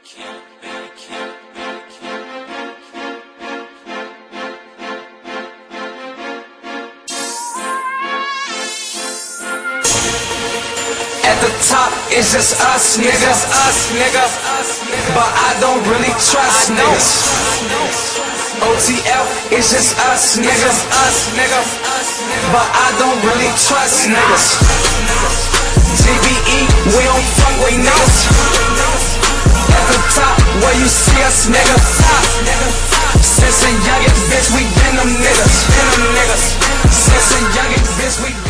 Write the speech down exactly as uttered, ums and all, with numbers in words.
At the top, it's just us, nigga, us, nigga. But I don't really trust niggas. O T F, it's just us, nigga, us, nigga. But I don't really trust niggas. G B E, we don't fuck with niggas. At the top, where you see us, nigga. Since a youngin', bitch, we been them niggas. Been them niggas. Since a youngin', bitch, we